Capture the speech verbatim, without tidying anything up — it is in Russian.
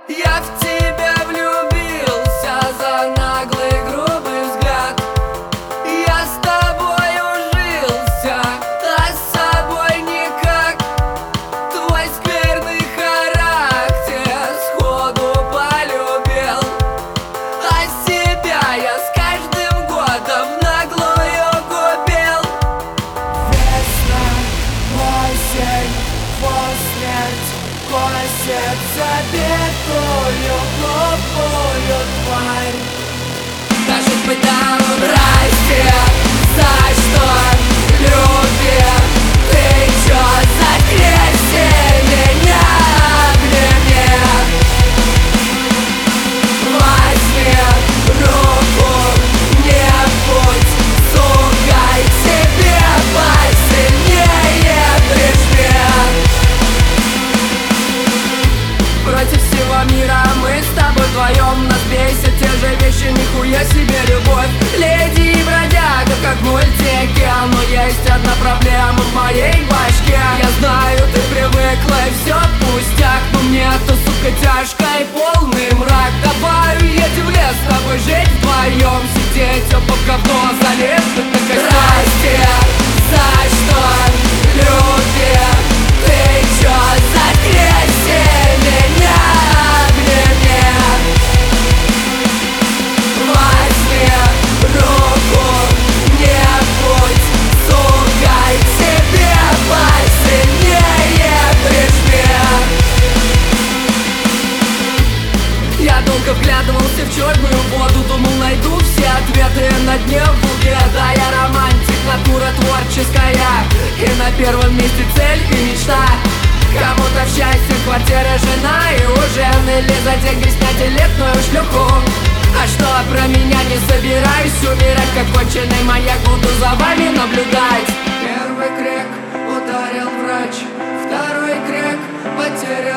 Я в тебя влюбился за наглый грубый взгляд. Я с тобой ужился, а с собой никак. Твой скверный характер сходу полюбил, а себя я с каждым годом наглую губил. Весна, осень, посмерть косит забитую глупую тварь. Скажет быть нам здрасте, за что любим? Ты чё закрепси меня обними? Возьми руку, не будь сука, и тебе посильнее прижми. Против всего мира мы с тобой вдвоем. Нас бесят те же вещи, нихуя себе любовь. Леди и бродяга, как в мультике. Но есть одна проблема в моей башке. Я знаю, ты привыкла и все пустяк, но мне-то, сука, тяжко и полный мрак. Давай уедем в лес с тобой жить вдвоем, сидеть оба в говно, залезть на костер. Здрасте, за что любим? Ты чё закрепси меня обними? Возьми руку, не будь сука, и тебе посильнее прижми. Я долго вглядывался в черную воду, думал, найду все ответы на дне в Гугле. Да, я романтик, натура творческая, и на первом месте цель и мечта. Кому-то в счастье квартира, жена и ужин, или за деньги снять элитную шлюху. А что про меня, не собираюсь умирать, как конченый маньяк буду за вами наблюдать. Первый крик ударил врач, второй крик потерял